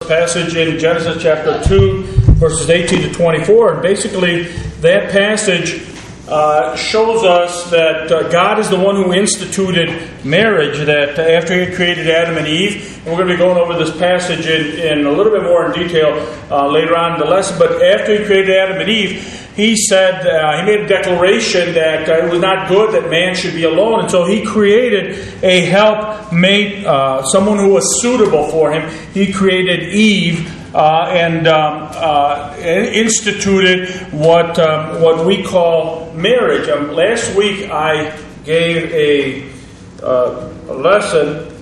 passage in Genesis chapter 2, verses 18 to 24. And basically, that passage shows us that God is the one who instituted marriage, that after He had created Adam and Eve, and we're going to be going over this passage in a little bit more in detail later on in the lesson, but after He created Adam and Eve, He said, He made a declaration that it was not good that man should be alone, and so He created a helpmate, someone who was suitable for him. He created Eve, and instituted what we call marriage. Last week I gave a lesson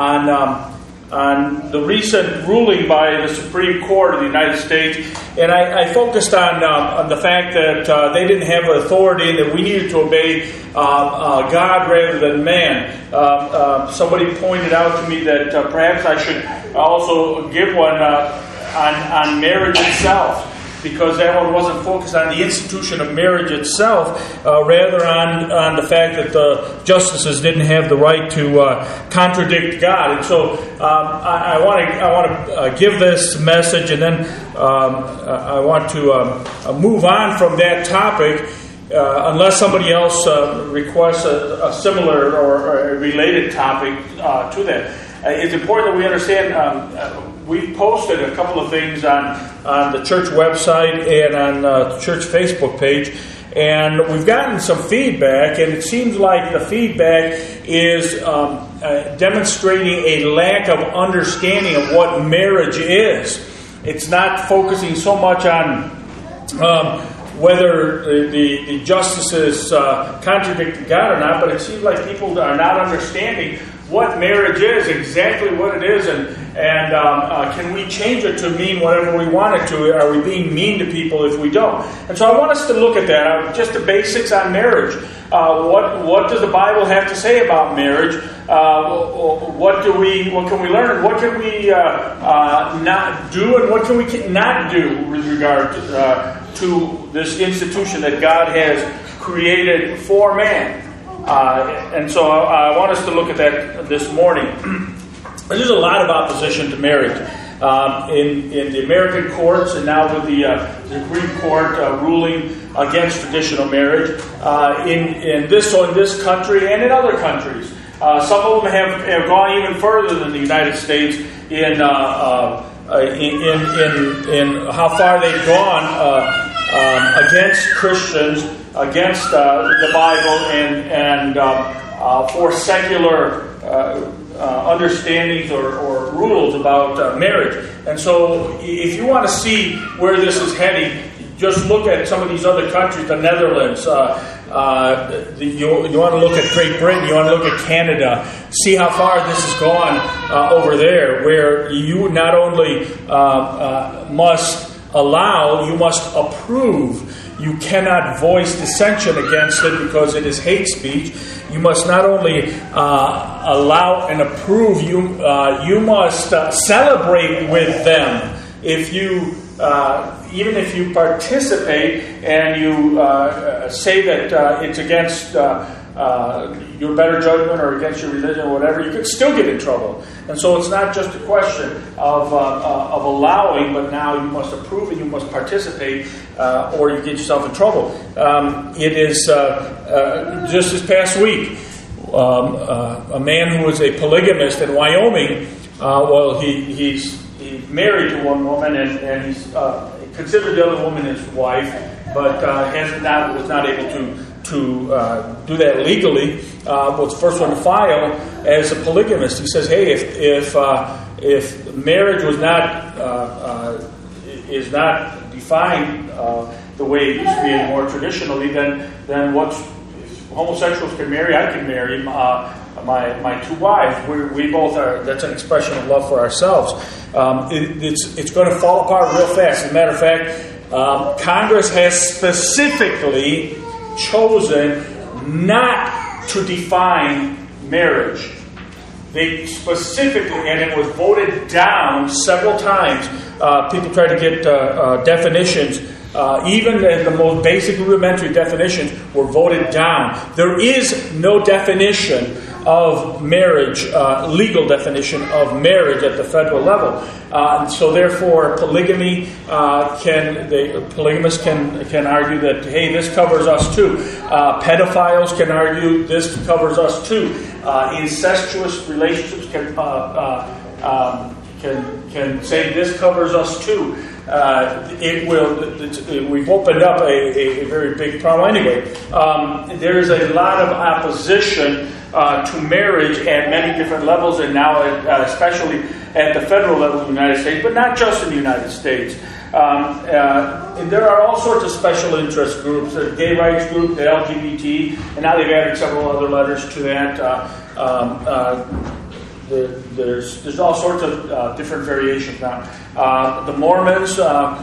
on the recent ruling by the Supreme Court of the United States, and I focused on the fact that they didn't have authority and that we needed to obey God rather than man. Somebody pointed out to me that perhaps I should also give one on marriage itself, because that one wasn't focused on the institution of marriage itself, rather on the fact that the justices didn't have the right to contradict God. And so I want to give this message, and then I want to move on from that topic, unless somebody else requests a similar or a related topic to that. It's important that we understand. We've posted a couple of things on the church website and on the church Facebook page, and we've gotten some feedback, and it seems like the feedback is demonstrating a lack of understanding of what marriage is. It's not focusing so much on whether the justices contradict God or not, but it seems like people are not understanding what marriage is, exactly what it is, and can we change it to mean whatever we want it to? Are we being mean to people if we don't? And so I want us to look at that, just the basics on marriage. What does the Bible have to say about marriage? What can we learn? What can we not do, and what can we not do with regard to this institution that God has created for man? And so I want us to look at that this morning. There's a lot of opposition to marriage in the American courts, and now with the Supreme Court ruling against traditional marriage in this country and in other countries. Some of them have gone even further than the United States in how far they've gone against Christians, against the Bible, and for secular understandings or rules about marriage. And so if you want to see where this is heading, just look at some of these other countries, the Netherlands. You want to look at Great Britain, you want to look at Canada, see how far this has gone over there, where you not only must allow, you must approve. You cannot voice dissension against it because it is hate speech. You must not only allow and approve, you must celebrate with them. If you, even if you participate and you say that it's against your better judgment or against your religion or whatever, you could still get in trouble. And so it's not just a question of allowing, but now you must approve and you must participate, or you get yourself in trouble. It is just this past week, a man who was a polygamist in Wyoming. He's married to one woman, and he's considered the other woman his wife, but was not able to do that legally. Was the first one to file as a polygamist. He says, "Hey, if marriage was not is not defined the way it used to be anymore traditionally, then what? If homosexuals can marry, I can marry my two wives. We both are. That's an expression of love for ourselves. It's going to fall apart real fast. As a matter of fact, Congress has specifically chosen not to define marriage. They specifically, and it was voted down several times. People try to get definitions Even the most basic rudimentary definitions were voted down. There is no definition of marriage, legal definition of marriage at the federal level. So therefore, polygamists can argue that, hey, this covers us too. Pedophiles can argue this covers us too. Incestuous relationships can say this covers us too. We've opened up a very big problem. Anyway, there is a lot of opposition to marriage at many different levels, and now especially at the federal level in the United States, but not just in the United States. And there are all sorts of special interest groups, the gay rights group, the LGBT, and now they've added several other letters to that. There's all sorts of different variations now. The Mormons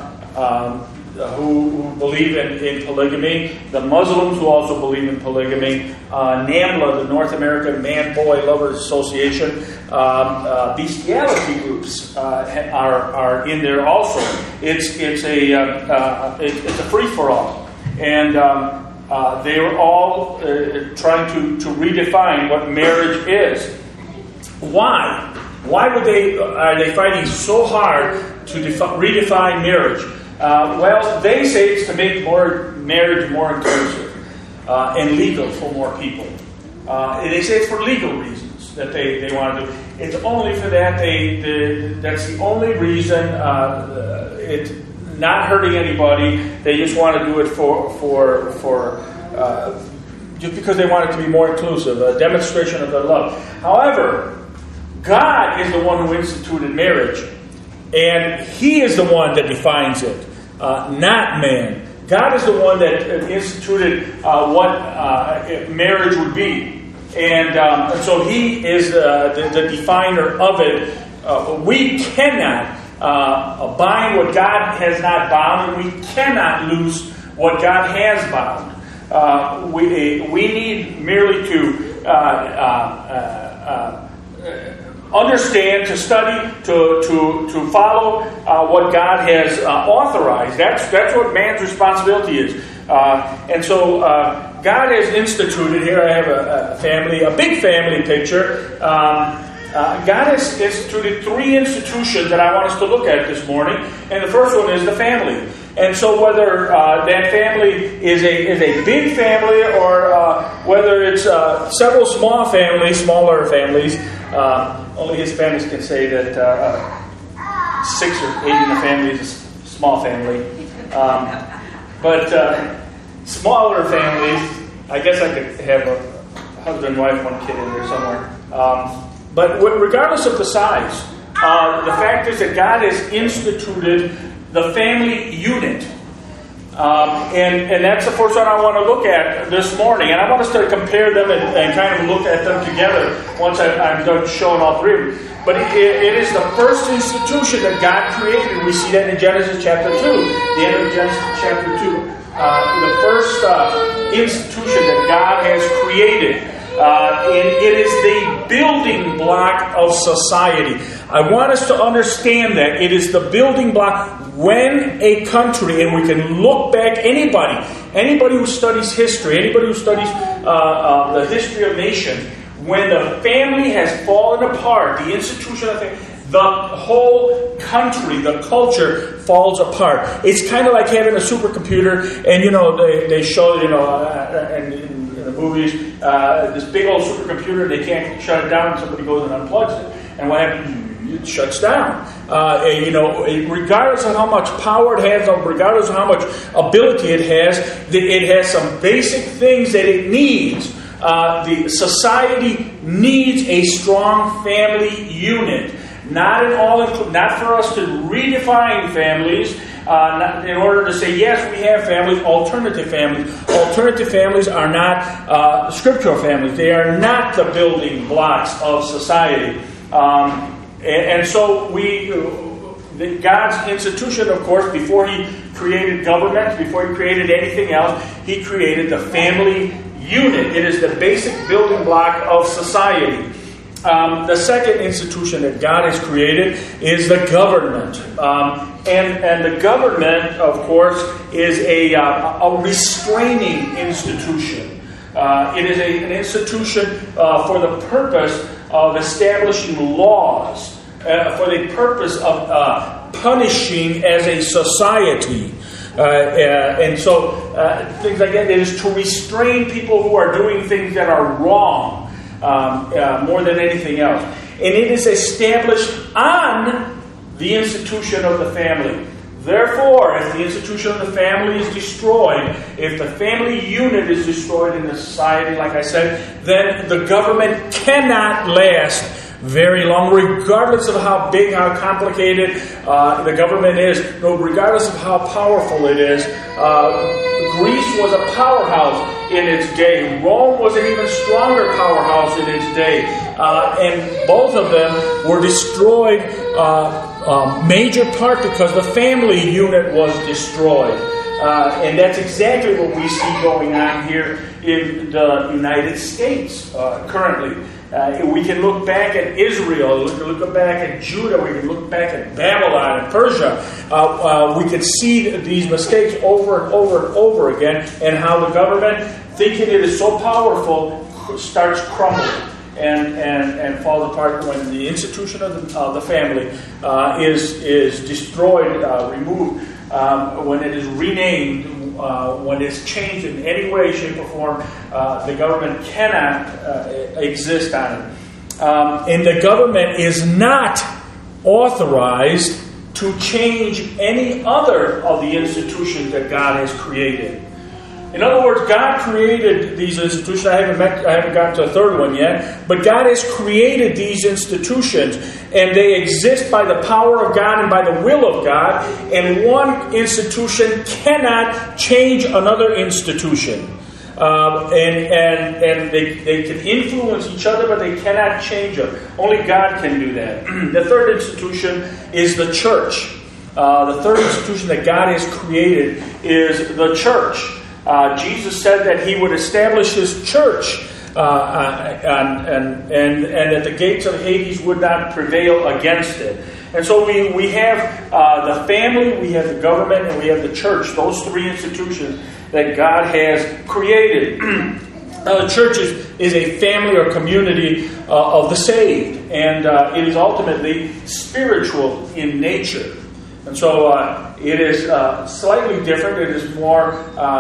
who believe in polygamy, the Muslims who also believe in polygamy, NAMBLA, the North American Man-Boy Lovers Association, bestiality groups are in there also. It's a free-for-all, and they are all trying to redefine what marriage is. Why? Why are they fighting so hard to redefine marriage? Well, they say it's to make marriage more inclusive and legal for more people. They say it's for legal reasons that they want to do. It's only for that. That's the only reason. It's not hurting anybody. They just want to do it for just because they want it to be more inclusive, a demonstration of their love. However, God is the one who instituted marriage, and He is the one that defines it, not man. God is the one that instituted what marriage would be, and so He is the definer of it. We cannot bind what God has not bound, and we cannot loose what God has bound. We need merely to understand, to study, to follow what God has authorized. That's what man's responsibility is. And so God has instituted, here I have a family, a big family picture. God has instituted 3 institutions that I want us to look at this morning. And the first one is the family. And so whether that family is a big family or whether it's several smaller families, only Hispanics can say that 6 or 8 in the family is a small family. But smaller families, I guess I could have a husband, wife, 1 kid in there somewhere. But regardless of the size, the fact is that God has instituted the family unit. And that's the first one I want to look at this morning. And I want us to compare them and kind of look at them together once I'm done showing all 3 of them. But it is the first institution that God created. We see that in Genesis chapter 2. The end of Genesis chapter 2. The first institution that God has created. And it is the building block of society. I want us to understand that it is the building block when a country, and we can look back, anybody who studies history, anybody who studies the history of nations, when the family has fallen apart, the institution of the family, the whole country, the culture falls apart. It's kind of like having a supercomputer, and they show in the movies this big old supercomputer. They can't shut it down, and somebody goes and unplugs it. And what happens? It shuts down. Regardless of how much power it has, regardless of how much ability it has some basic things that it needs. The society needs a strong family unit. Not for us to redefine families, in order to say, yes, we have families, alternative families. Alternative families are not scriptural families. They are not the building blocks of society. And so God's institution, of course, before He created government, before He created anything else, He created the family unit. It is the basic building block of society. The second institution that God has created is the government. And the government, of course, is a restraining institution. It is an institution for the purpose of establishing laws, for the purpose of punishing as a society. And so things like that. It is to restrain people who are doing things that are wrong. More than anything else. And it is established on the institution of the family. Therefore, if the institution of the family is destroyed, if the family unit is destroyed in the society, like I said, then the government cannot last very long, regardless of how big, how complicated the government is, regardless of how powerful it is. Greece was a powerhouse in its day. Rome was an even stronger powerhouse in its day. And both of them were destroyed major part because the family unit was destroyed. And that's exactly what we see going on here in the United States currently. We can look back at Israel, we can look back at Judah, we can look back at Babylon and Persia. We can see these mistakes over and over and over again, and how the government, thinking it is so powerful, starts crumbling and falls apart when the institution of the family is destroyed, removed, when it is renamed. When it's changed in any way, shape, or form, the government cannot exist on it. And the government is not authorized to change any other of the institutions that God has created. In other words, God created these institutions. I haven't gotten to a third one yet. But God has created these institutions, and they exist by the power of God and by the will of God. And one institution cannot change another institution. And they can influence each other, but they cannot change them. Only God can do that. The third institution is the church. The third institution that God has created is the church. Jesus said that He would establish His church, and that the gates of Hades would not prevail against it. And so we have the family, we have the government, and we have the church. Those three institutions that God has created. The church is a family or community of the saved, and it is ultimately spiritual in nature. And so it is slightly different. It is more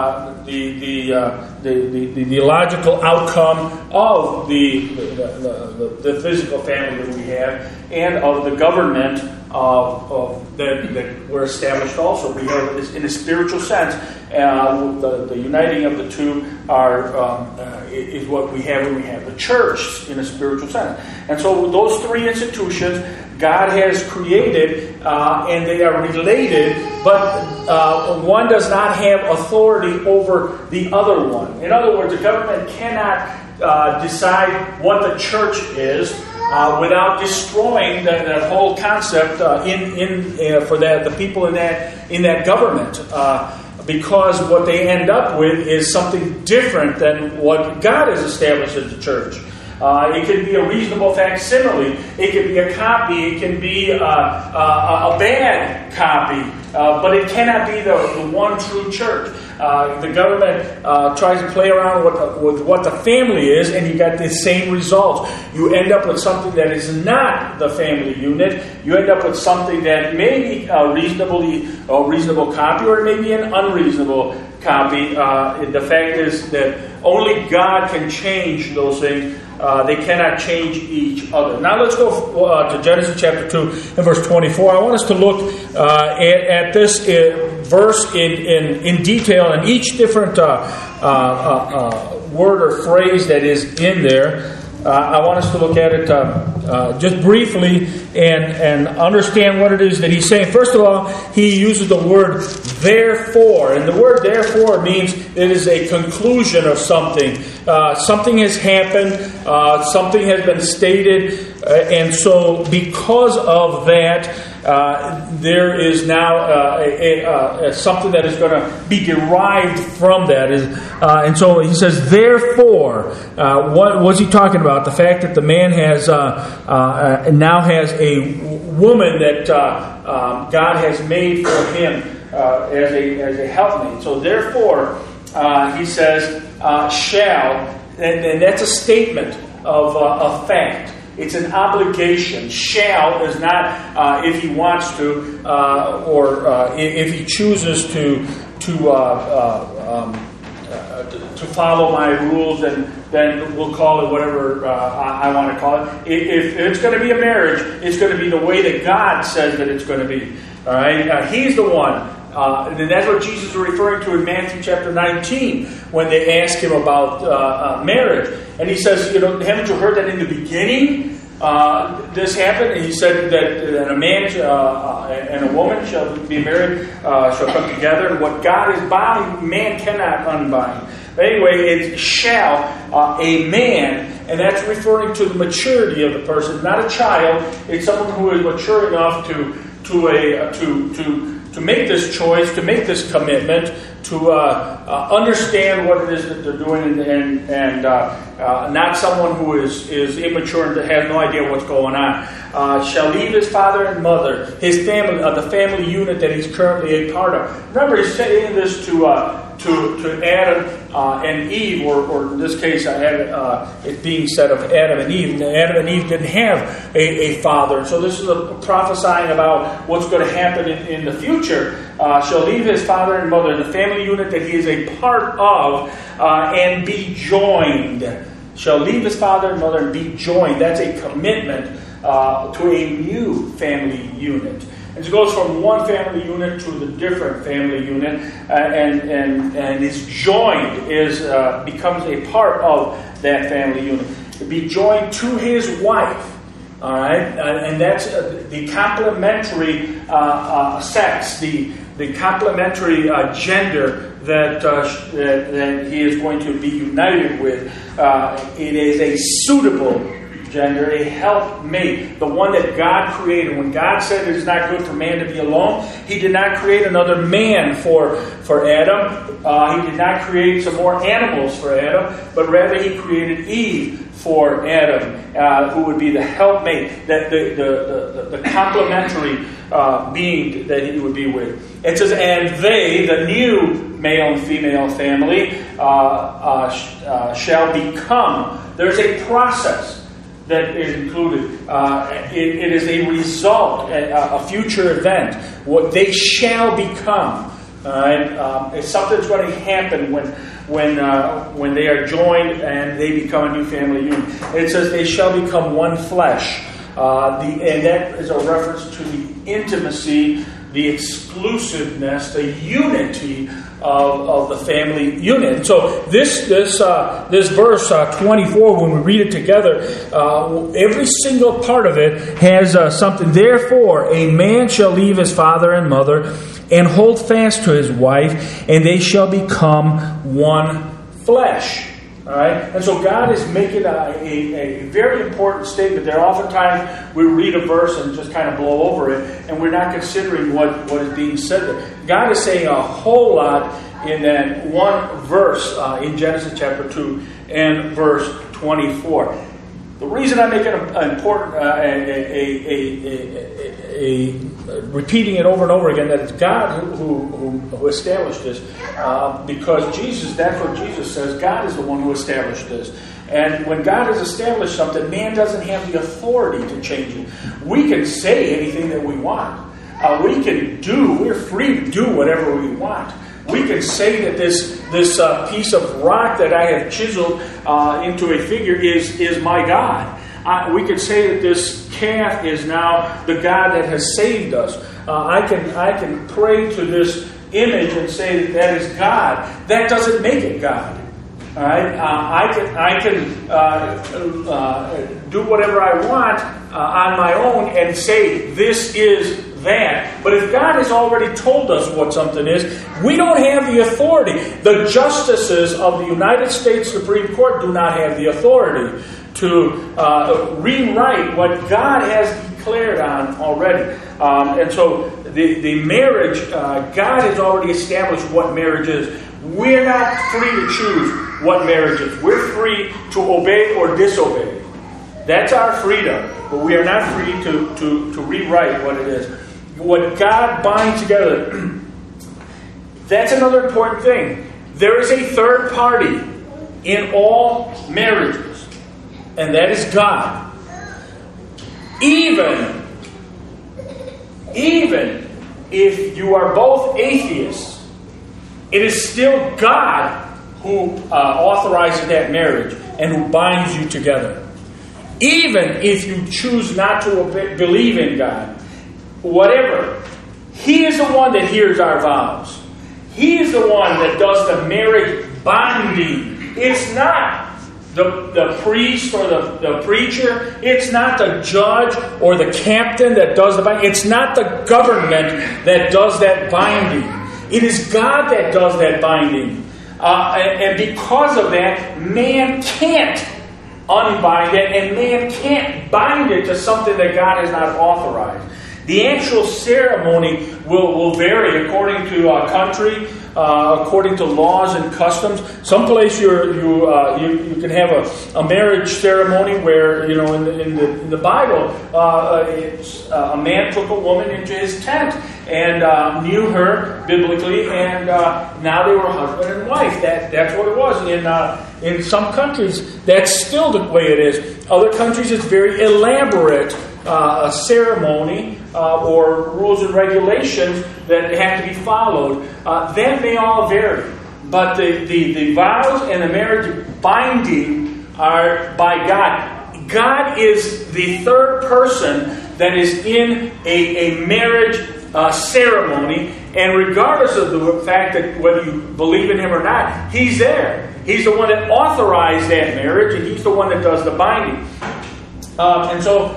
the logical outcome of the physical family that we have, and of the government that were established also. We have, in a spiritual sense, the uniting of the two is what we have when we have the church in a spiritual sense. And so those three institutions God has created, and they are related, but one does not have authority over the other one. In other words, the government cannot decide what the church is without destroying that whole concept for the people in that government. Because what they end up with is something different than what God has established as the church. It can be a reasonable facsimile. It can be a copy. It can be a bad copy. But it cannot be the one true church. The government tries to play around with what the family is, and you got the same results. You end up with something that is not the family unit. You end up with something that may be a reasonable copy, or it may be an unreasonable copy. The fact is that only God can change those things. They cannot change each other. Now let's go to Genesis chapter 2 and verse 24. I want us to look at this verse in detail, and each different word or phrase that is in there. I want us to look at it just briefly and understand what it is that he's saying. First of all, he uses the word therefore. And the word therefore means it is a conclusion of something. Something has happened. Something has been stated. And so because of that, there is now something that is going to be derived from that. And so he says, therefore, what was he talking about? The fact that the man has now has a woman that God has made for him as a helpmate. So therefore, he says, shall, and that's a statement of a fact. It's an obligation. Shall is not if he wants to, or if he chooses to follow my rules, and then we'll call it whatever I want to call it. If it's going to be a marriage, it's going to be the way that God says that it's going to be. All right, He's the one. And that's what Jesus is referring to in Matthew chapter 19 when they ask him about marriage. And he says, haven't you heard that in the beginning this happened? And he said that a man and a woman shall be married, shall come together. And what God is bound, man cannot unbind. But anyway, it shall a man, and that's referring to the maturity of the person, not a child. It's someone who is mature enough to make this choice, to make this commitment, to understand what it is that they're doing, and not someone who is immature and has no idea what's going on. Shall leave his father and mother, his family, the family unit that he's currently a part of. Remember, he's saying this to Adam and Eve, or in this case, it's being said of Adam and Eve. Adam and Eve didn't have a father, so this is a prophesying about what's going to happen in the future. Shall leave his father and mother, the family unit that he is a part of, and be joined. Shall leave his father and mother and be joined. That's a commitment to a new family unit. And it goes from one family unit to the different family unit, and is joined, becomes a part of that family unit. To be joined to his wife, all right, and that's the complementary sex, the complementary gender that he is going to be united with. It is a suitable gender, a helpmate, the one that God created. When God said it is not good for man to be alone, He did not create another man for Adam. He did not create some more animals for Adam, but rather He created Eve for Adam, who would be the helpmate, that the complementary being that he would be with. It says, and they, the new male and female family, shall become. There's a process that is included. It is a result, a future event. What they shall become. It's something that's going to happen when they are joined and they become a new family unit. It says they shall become one flesh. And that is a reference to the intimacy, the exclusiveness, the unity of the family unit. And so this verse 24, when we read it together, every single part of it has something. Therefore, a man shall leave his father and mother and hold fast to his wife, and they shall become one flesh. All right? And so God is making a very important statement there. Oftentimes we read a verse and just kind of blow over it, and we're not considering what is being said there. God is saying a whole lot in that one verse in Genesis chapter 2 and verse 24. The reason I make it important, repeating it over and over again, that it's God who established this, because that's what Jesus says. God is the one who established this. And when God has established something, man doesn't have the authority to change it. We can say anything that we want. We're free to do whatever we want. We can say that this piece of rock that I have chiseled into a figure is my God. We could say that this calf is now the God that has saved us. I can pray to this image and say that is God. That doesn't make it God. All right? I can do whatever I want on my own and say this is that. But if God has already told us what something is, we don't have the authority. The justices of the United States Supreme Court do not have the authority to rewrite what God has declared on already. And so the marriage, God has already established what marriage is. We're not free to choose what marriage is. We're free to obey or disobey. That's our freedom. But we are not free to rewrite what it is. What God binds together, that's another important thing. There is a third party in all marriages, and that is God. Even if you are both atheists, it is still God who authorizes that marriage and who binds you together. Even if you choose not to believe in God, whatever, He is the one that hears our vows. He is the one that does the marriage binding. It's not the priest or the preacher. It's not the judge or the captain that does the binding. It's not the government that does that binding. It is God that does that binding. And because of that, man can't unbind it, and man can't bind it to something that God has not authorized. The actual ceremony will vary according to country, according to laws and customs. Some place you can have a marriage ceremony where, in the Bible, a man took a woman into his tent and knew her biblically, and now they were husband and wife. That's what it was. In some countries, that's still the way it is. Other countries, it's very elaborate. A ceremony or rules and regulations that have to be followed. That may all vary. But the vows and the marriage binding are by God. God is the third person that is in a marriage ceremony. And regardless of the fact that whether you believe in Him or not, He's there. He's the one that authorized that marriage, and He's the one that does the binding. And so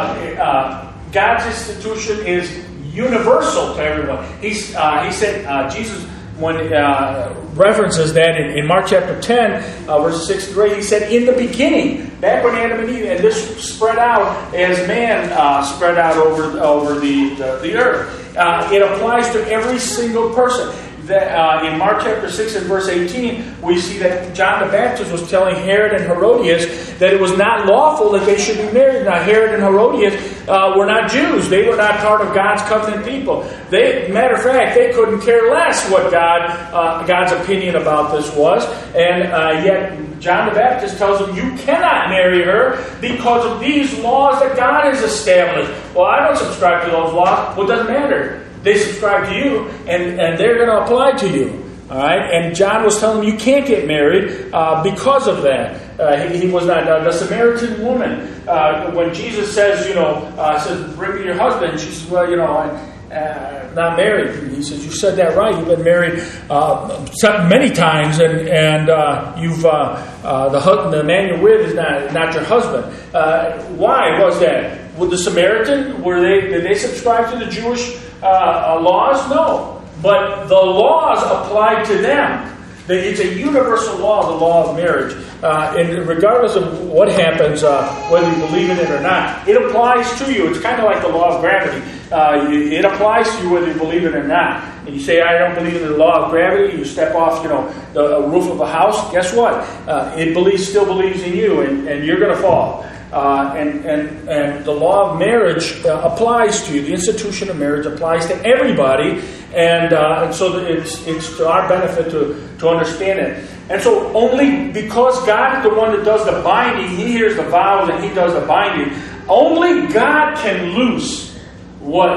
God's institution is universal to everyone. He said, Jesus, when references that in Mark chapter 10, verses 6 through 8, He said, in the beginning, back when Adam and Eve, and this spread out as man spread out over the earth. It applies to every single person. In Mark chapter 6 and verse 18, we see that John the Baptist was telling Herod and Herodias that it was not lawful that they should be married. Now, Herod and Herodias were not Jews. They were not part of God's covenant people. Matter of fact, they couldn't care less what God's opinion about this was. And yet, John the Baptist tells them, you cannot marry her because of these laws that God has established. Well, I don't subscribe to those laws. Well, it doesn't matter. They subscribe to you, and they're going to apply to you. All right? And John was telling them you can't get married because of that. He was not. The Samaritan woman, when Jesus says, says, bring me your husband, she says, well, I'm not married. He says, you said that right. You've been married many times, and you've the man you're with is not your husband. Why was that? With the Samaritan, did they subscribe to the Jewish laws? No. But the laws applied to them. It's a universal law, the law of marriage. And regardless of what happens, whether you believe in it or not, it applies to you. It's kind of like the law of gravity. It applies to you whether you believe it or not. And you say, I don't believe in the law of gravity. You step off, the roof of a house. Guess what? It still believes in you, and you're going to fall. And the law of marriage applies to you. The institution of marriage applies to everybody, and so it's to our benefit to understand it. And so only because God is the one that does the binding, He hears the vows and He does the binding. Only God can loose what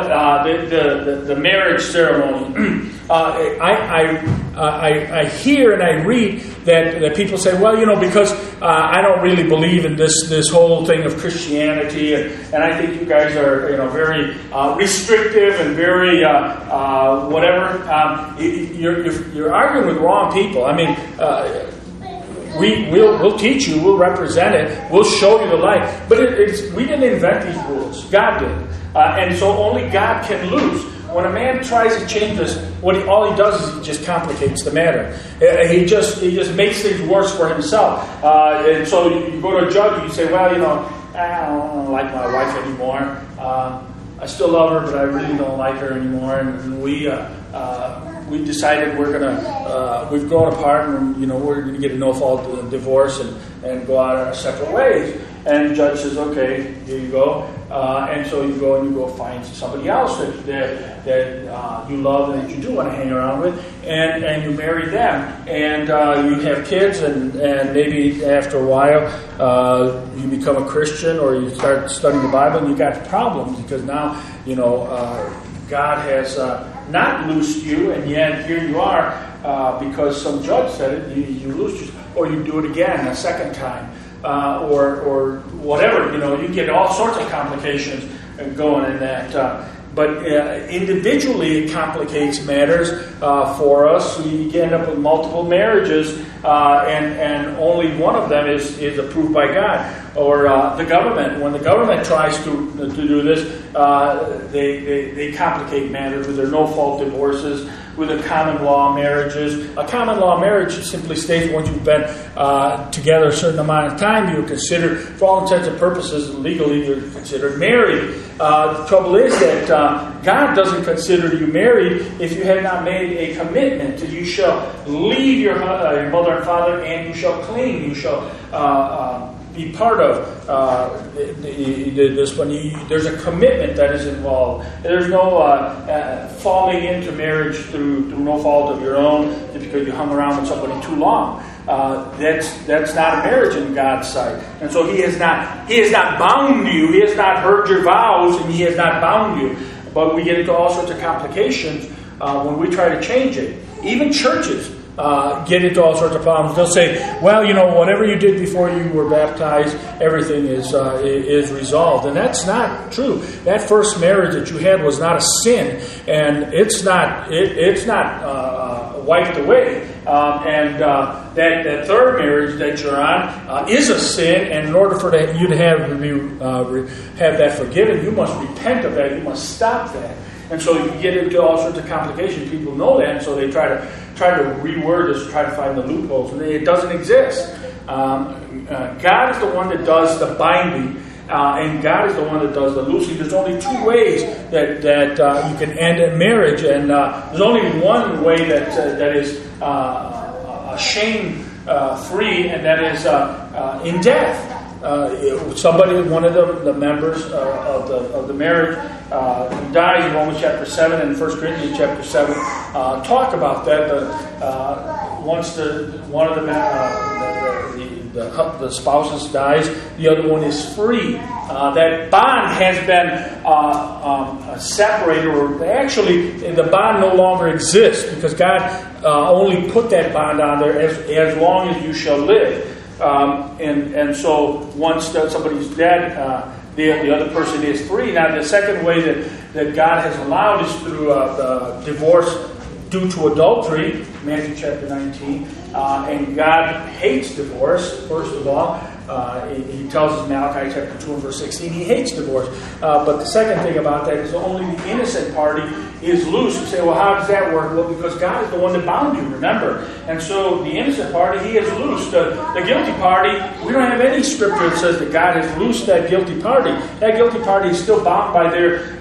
the marriage ceremony. I hear and I read that people say, well, because I don't really believe in this whole thing of Christianity, and I think you guys are very restrictive and very whatever. You're arguing with the wrong people. I mean, we'll teach you, we'll represent it, we'll show you the light. But we didn't invent these rules. God did. And so only God can lose. When a man tries to change this, all he does is he just complicates the matter. He just makes things worse for himself. And so you go to a judge and you say, well, I don't like my wife anymore. I still love her, but I really don't like her anymore. And we decided we've grown apart, and we're going to get a no-fault divorce and go out our separate ways. And the judge says, okay, here you go. And so you go find somebody else that you love and that you do want to hang around with, and you marry them, and you have kids, and maybe after a while you become a Christian, or you start studying the Bible, and you got problems because now God has not loosed you, and yet here you are because some judge said it. You loosed you, or you do it again a second time. Or whatever, you get all sorts of complications going in that. But individually, it complicates matters for us. We end up with multiple marriages, and only one of them is approved by God. Or the government. When the government tries to do this, they complicate matters with their no-fault divorces, with the common law marriages. A common law marriage simply states once you've been together a certain amount of time, you're considered, for all intents and purposes, legally you're considered married. The trouble is that God doesn't consider you married if you have not made a commitment. You shall leave your mother and father, and you shall cling. You shall be part of this one. There's a commitment that is involved. There's no falling into marriage through no fault of your own because you hung around with somebody too long. That's not a marriage in God's sight. And so He has not bound you. He has not heard your vows, and He has not bound you. But we get into all sorts of complications when we try to change it. Even churches get into all sorts of problems. They'll say, well, whatever you did before you were baptized, everything is resolved. And that's not true. That first marriage that you had was not a sin, and it's not wiped away. And that third marriage that you're on is a sin, and in order for you to have that forgiven, you must repent of that. You must stop that. And so you get into all sorts of complications. People know that, and so they try to reword this, try to find the loopholes, and it doesn't exist. God is the one that does the binding, and God is the one that does the loosing. There's only two ways that you can end a marriage, and there's only one way that is shame-free, and that is in death. One of the members of the marriage dies. In Romans chapter 7 and 1 Corinthians chapter 7 talk about that. Once one of the spouses dies, the other one is free. That bond has been separated, or actually the bond no longer exists because God only put that bond on there as long as you shall live. And so once somebody's dead, the other person is free. Now, the second way that God has allowed is through the divorce due to adultery, Matthew chapter 19. And God hates divorce, first of all. He tells us in Malachi chapter 2 and verse 16, He hates divorce. But the second thing about that is only the innocent party is loose. You say, well, how does that work? Well, because God is the one that bound you, remember. And so the innocent party, He is loose. The guilty party, we don't have any scripture that says that God has loosed that guilty party. That guilty party is still bound by their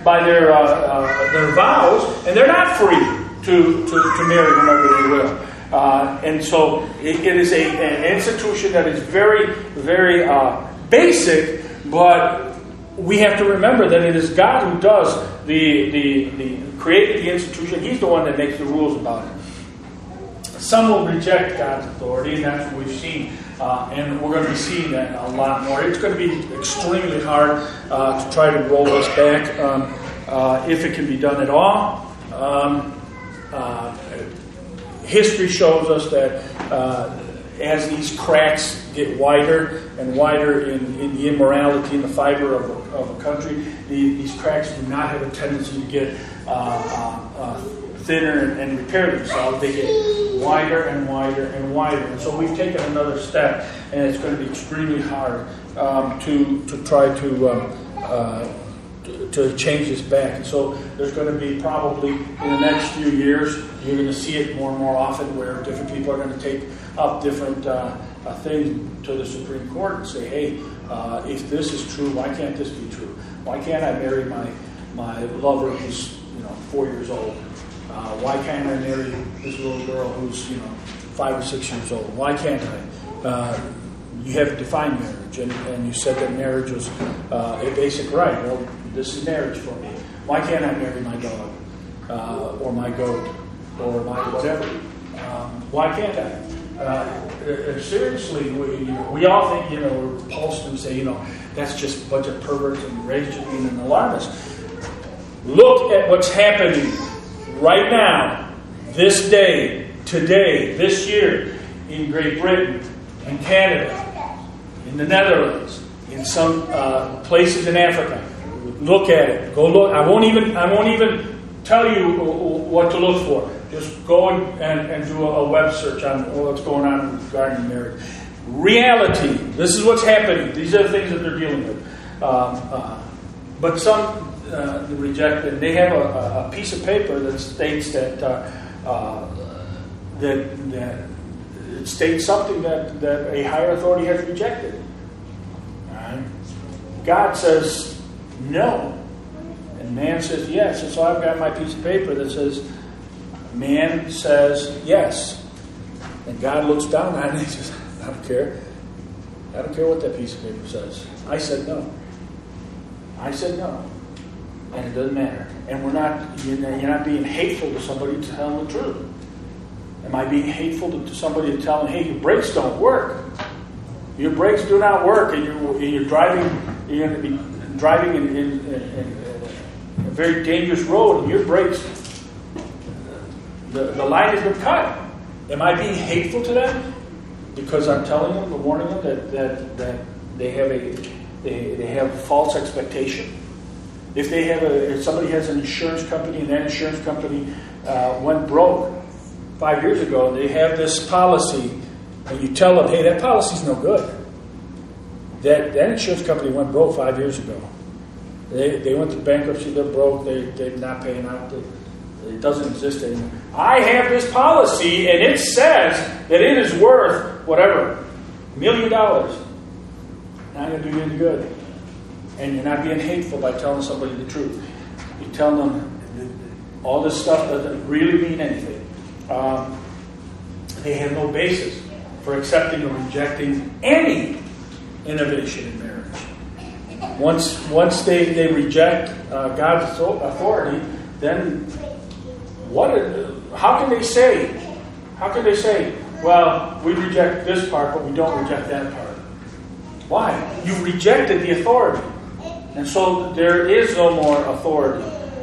vows, and they're not free to marry whomever they will. And so it is an institution that is very, very basic, but we have to remember that it is God who does the created the institution. He's the one that makes the rules about it. Some will reject God's authority, and that's what we've seen. And we're going to be seeing that a lot more. It's going to be extremely hard to try to roll us back if it can be done at all. History shows us that as these cracks get wider and wider in the immorality and the fiber of a country, these cracks do not have a tendency to get thinner and repair themselves. They get wider and wider and wider. And so we've taken another step, and it's going to be extremely hard to try to change this back. And so there's going to be probably in the next few years, you're going to see it more and more often where different people are going to take up different things to the Supreme Court and say, hey, if this is true, why can't this be true? Why can't I marry my lover who's 4 years old? Why can't I marry this little girl who's 5 or 6 years old? Why can't I? You haven't defined marriage, and you said that marriage was a basic right. Well, this is marriage for me. Why can't I marry my dog or my goat or my whatever? Why can't I? Seriously, we all think we're repulsed and say that's just a bunch of perverts and raging and alarmists. Look at what's happening right now, this day, today, this year, in Great Britain, in Canada, in the Netherlands, in some places in Africa. Look at it. Go look. I won't even tell you what to look for. Just go and do a web search on what's going on regarding marriage. Reality. This is what's happening. These are the things that they're dealing with. But some reject it. They have a piece of paper that states that it states something that a higher authority has rejected. Right? God says no, and man says yes. And so I've got my piece of paper that says man says yes, and God looks down on it and he says, I don't care. I don't care what that piece of paper says. I said no. I said no. And it doesn't matter. And you're not being hateful to somebody to tell them the truth. Am I being hateful to somebody to tell them, hey, your brakes don't work? Your brakes do not work, and you're driving. You're going to be driving in a very dangerous road, and your brakes, the line has been cut. Am I being hateful to them because I'm telling them, warning them that they have false expectation? If somebody has an insurance company and that insurance company went broke 5 years ago, they have this policy, and you tell them, hey, that policy's no good. That insurance company went broke 5 years ago. They went to bankruptcy, they're broke, they're not paying out, it doesn't exist anymore. I have this policy, and it says that it is worth whatever, $1 million. Not going to do you any good. And you're not being hateful by telling somebody the truth. You tell them all this stuff doesn't really mean anything. They have no basis for accepting or rejecting any innovation in marriage. Once they reject God's authority, then how can they say? How can they say, well, we reject this part, but we don't reject that part? Why? You've rejected the authority. And so there is no more authority.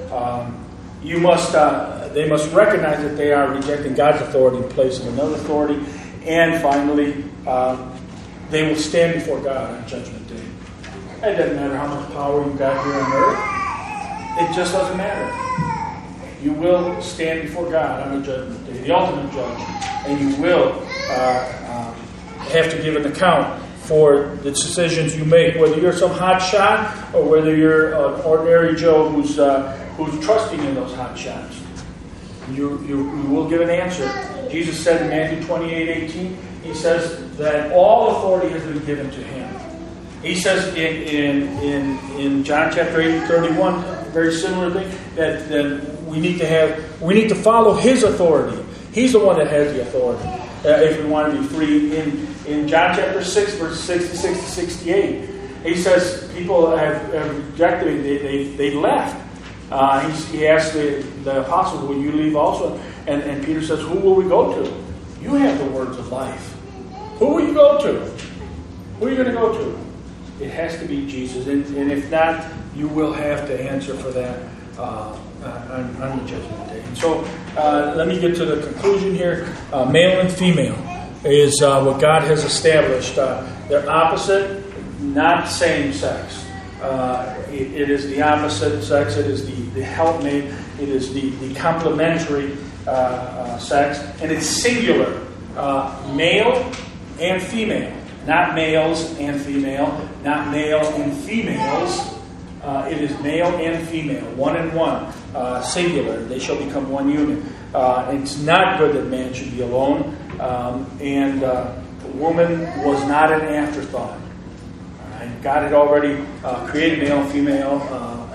They must recognize that they are rejecting God's authority in place of another authority. And finally, they will stand before God on Judgment Day. It doesn't matter how much power you've got here on earth. It just doesn't matter. You will stand before God on the Judgment Day, the ultimate judge. And you will have to give an account for the decisions you make, whether you're some hot shot or whether you're an ordinary Joe who's trusting in those hot shots. You will give an answer. Jesus said in Matthew 28:18, he says that all authority has been given to him. He says in John chapter 8:31, a very similar thing, that we need to follow his authority. He's the one that has the authority. If we want to be free. In John chapter 6, verses 66 to 68, he says people have rejected him. They left. He asked the apostles, will you leave also? And Peter says, who will we go to? You have the words of life. Who will you go to? Who are you going to go to? It has to be Jesus. And if not, you will have to answer for that on the Judgment Day. And so let me get to the conclusion here. Male and female is what God has established. They're opposite, not same sex. It is the opposite sex. It is the helpmate. It is the complementary sex. And it's singular. Male and female. Not males and female. Not male and females. It is male and female. One and one. Singular. They shall become one unit. It's not good that man should be alone. And woman was not an afterthought. God had already created male and female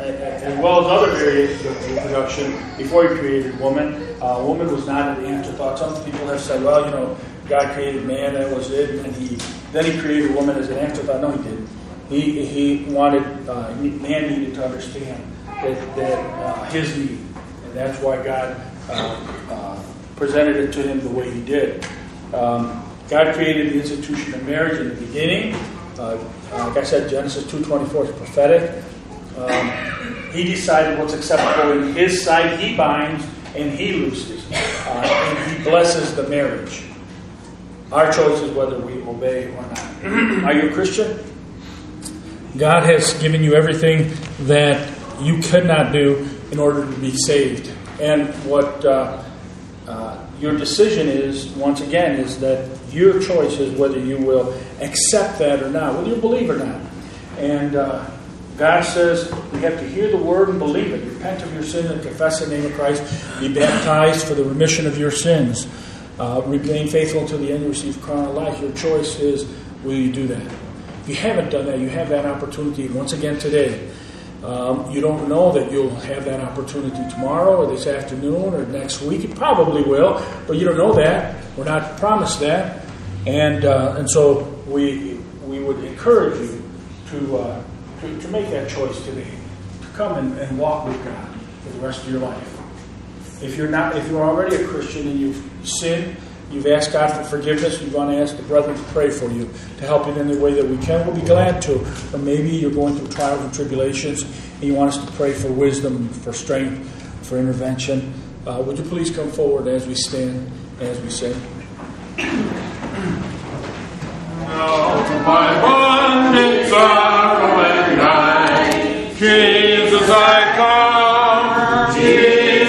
as well as other variations of reproduction, before He created woman, woman was not an afterthought. Some people have said, well, God created man, that was it, and then He created woman as an afterthought. No, He didn't. He wanted, man needed to understand that his need, and that's why God presented it to him the way He did. God created the institution of marriage in the beginning. Like I said, Genesis 2:24 is prophetic. He decided what's acceptable in His sight. He binds and He looses. And He blesses the marriage. Our choice is whether we obey or not. Are you a Christian? God has given you everything that you could not do in order to be saved. And what your decision is, once again, is that your choice is whether you will accept that or not, whether you believe or not. And God says we have to hear the word and believe it. Repent of your sins and confess the name of Christ. Be baptized for the remission of your sins. Remain faithful until the end and receive crown of life. Your choice is, will you do that? If you haven't done that, you have that opportunity once again today. You don't know that you'll have that opportunity tomorrow or this afternoon or next week. You probably will, but you don't know that. We're not promised that. And so we would encourage you to make that choice today, to come and walk with God for the rest of your life. If you're already a Christian and you've sinned, you've asked God for forgiveness, you want to ask the brethren to pray for you, to help you in any way that we can, we'll be glad to. Or maybe you're going through trials and tribulations and you want us to pray for wisdom, for strength, for intervention. Would you please come forward as we stand, as we sing?